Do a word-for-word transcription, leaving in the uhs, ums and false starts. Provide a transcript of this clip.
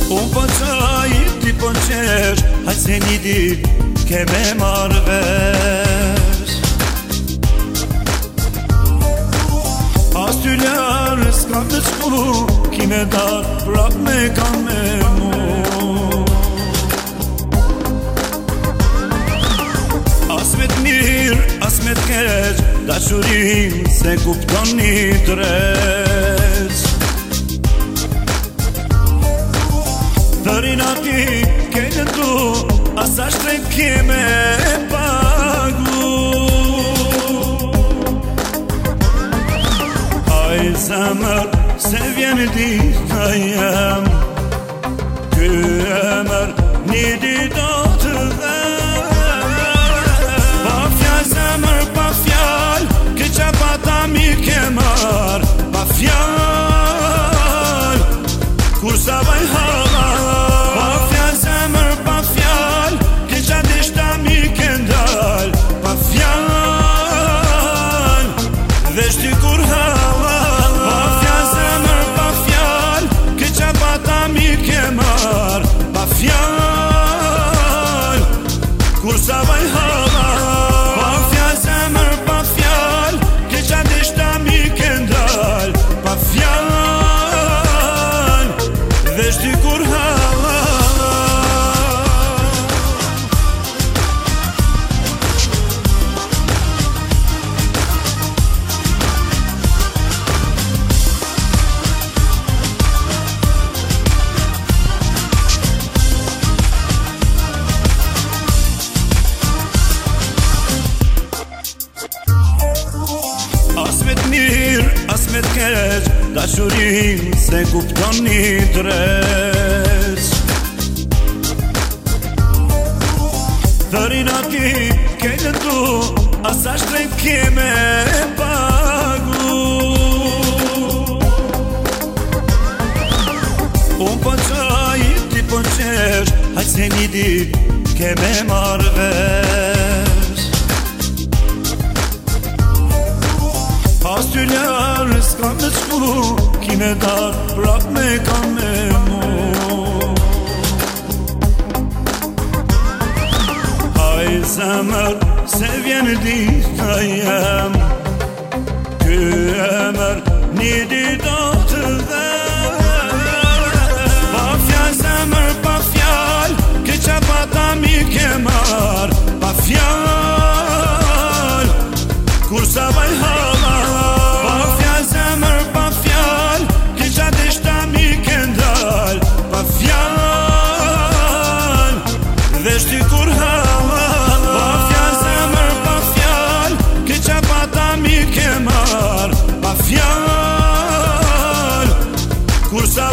Unë po qaj, ti po qesh, hajt se një dit ke me marrë vesh. As ty ljarë s'ka të qku, ki me darë prap me kam me mu. As me t'mirë, as me t'keq, dashurim se kupton një treq. Dërin ati kejnë tu, asa shtrejt keme pagu. Aj zemër, se vjen dita jem, ky emër një dita të dhe. Pa fjall zemër, pa fjall, ke qa pata mi ke marr. Pa fjall, kur sa vaj hava. Pa fjall zemër, pa fjall, ke qa dishta mi ke ndal. Pa fjall, vesh ty kur hava. Pa fjall zemër, pa fjall, ke qa pata mi ke marr. Pa fjall, kur sa vaj hava. Pa fjall zemër, pa fjall, ke qa dishta mi ke ndal. Pa fjall, vesh ty kur hava. As me t'mirë, as me t'keq, dashurim se kupton një treq. Dërin ati kejnë tu, asa shtrejt keme pagu. Unë po qaj, ti po qesh, hajt se një dit ke me marrë vesh. As ty ljarë s'ka të qku, ki me darë prap me kam me mu. Aj zemër, se vjen dita jem, ky emër një dita të dhe. Pa fjall zemër, pa fjall, ke qa pata mi ke marr. Pa fjall, kur sa vaj hava. Pa fjall zemër, pa fjall, ke qa dishta mi ke ndal. Pa fjall, vesh ty kur hava. Pa fjall zemër, pa fjall, ke qa pata mi ke marr. Pa fjall, kur sa